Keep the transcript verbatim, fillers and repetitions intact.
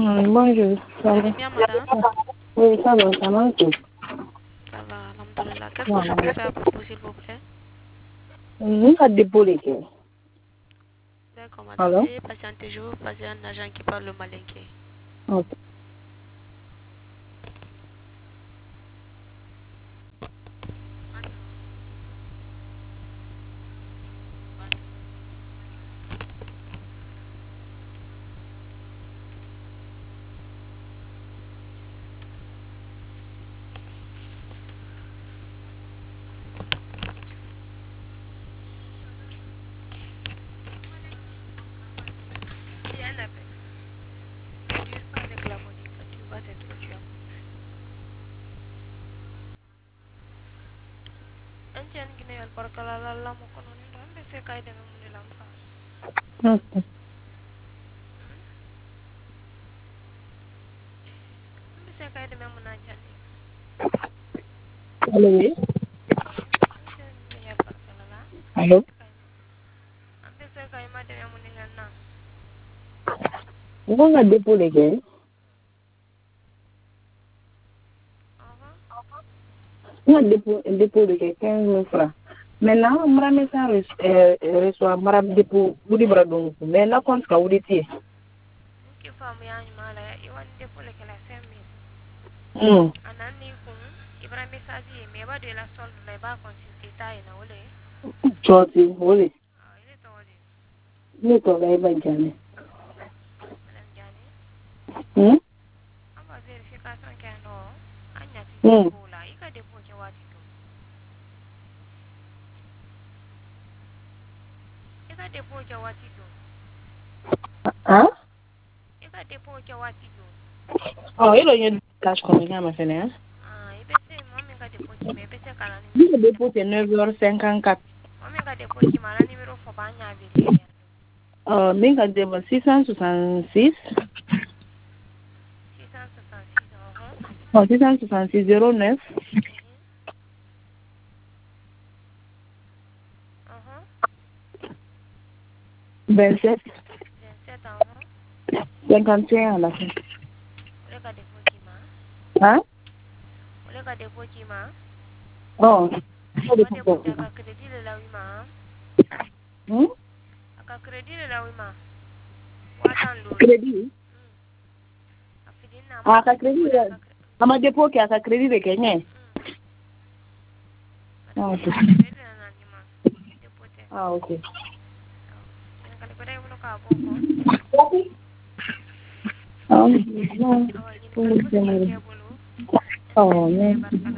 Mm, bonjour. Ça Vous va? allez bien, madame? Oui, ça va, ça va. Ok. Ça va, alhamdoulilah. Qu'est-ce que je Voilà. peux faire pour vous, s'il vous plaît? Nous avons déposé. D'accord, madame. Alors? Veuillez patienter. Je vais vous passer un agent qui parle le malinqué. Ok. Il y a un appel. Tu es pas avec la Monica. Tu vas être tu as. Un tien qui n'est pas que la la la mo kono ni don be se kay de mo ni lam fa. Ok. Be se kay de mo na jani. Allô, oui? Un tien ni ya par que la la. Be Allô? se kay. Am be se kay ma de mo ni na. Nous avons déposé. Aha. Nous avons déposé quinze mille francs. Maintenant, je vais mettre ça reçoit dépôt pour les bras donc. Mais là, quand tu as oublié. Ki fam ya ni mala ya iwan de pour le kala cinq mille. Hum. Anan ni kun ibra message me ba de la solde le ba consulter ta ina wole. Tu as dit, oui. Ah, il est tawadi. Nous avons gagné. Madame Jani. Hum? Aba verification ke no anya ti Hum. depot la ika depot ke wati to. Ika depot ke wati to. Hein? Ika depot ke wati to. Oh, il y a une cash comme ça, ma fille. Ah, ibe se mami ka depot ki me be se kala ni Le dépôt, c'est neuf heures cinquante-quatre. mami ka depot ki mala numero fo ba nya verifier. Euh, Minga Debo six cent soixante-six. six cent soixante-six euros. Non, six cent soixante-six zéro neuf Mhm. Mhm. vingt-sept vingt-sept euros. cinquante et un à la fin. Ole ka depot ki ma. Hein? Ole ka depot ki ma. Oh, ça Wa dépend. depot ka credit le la wi ma. Hmm? Aka credit le la wi ma. Wa tan lori. Crédit? Afidin na Ah, ma ka depot crédit. la ka. Ama dépôt qui a sa crédit de Kenya. Ah, Madame ok. Jani credit na ni ma. Depot te. Ah, ok. En kali ko dai mo ka boko. Ah, non. Awa ni kali ko se ke bolo. Oh, non.